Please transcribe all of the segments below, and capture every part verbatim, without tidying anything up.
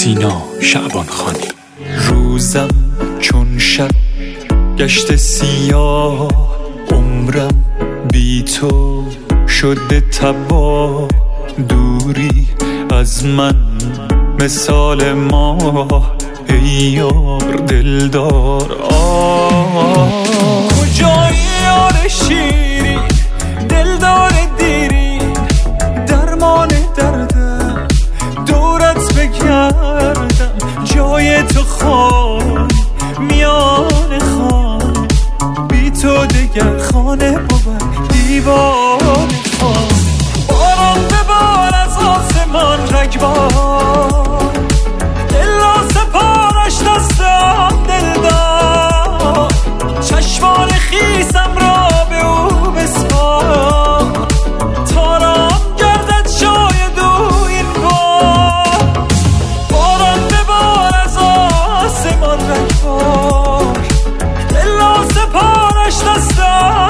سینا شعبانخانی. روزم چون شب گشت سیاه، عمرم بی تو شده تباه. دوری از من مثال ماه، ای یار دلدار. آه کجایی یار شیری، دلدار دیری، درمان دردم دورت بگردم. جای تو خان میان خان، بی تو دگر خانه بود دیوار خان. باران ببار از آسمان رگبار، دلا سپارش دستم دلدار. چشمان خیسم را به او بسپار، تارام گردد شاید او این بار. باران ببار از آسمان رگبار، دلا سپارش دستم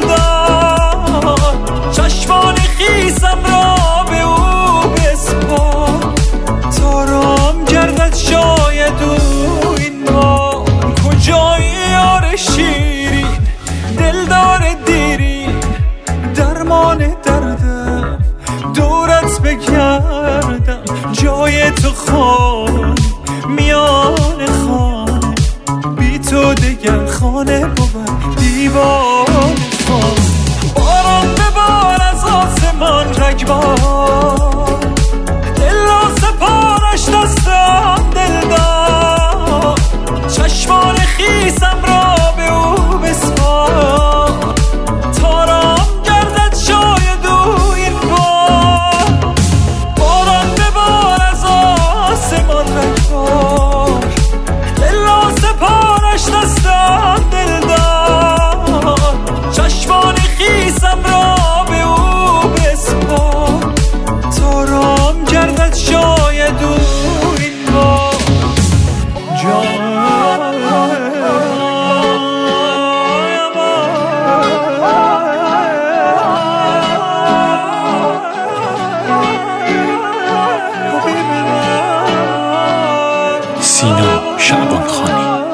دلدار. چشمان خیسم را به او بسپار، تارام گردد شاید او این بار. کجایی یار شیرین، دلدار دیرین، درمان دردم دورت بگردم. جای تو خان میان خانه، بی تو دگر خانه بود دیوار خان. باران ببار از آسمان رگبار، دلا سپارش دستم دلدار. چشمان خیسم را به او بسپار، تارام گردد شاید او این بار. باران ببار از آسمان رگبار، دلا سپارش دستم دلدار. چشمان خیسم را به او بسپار، تارام گردد شاید او این بار. جان سینا شعبانخانی.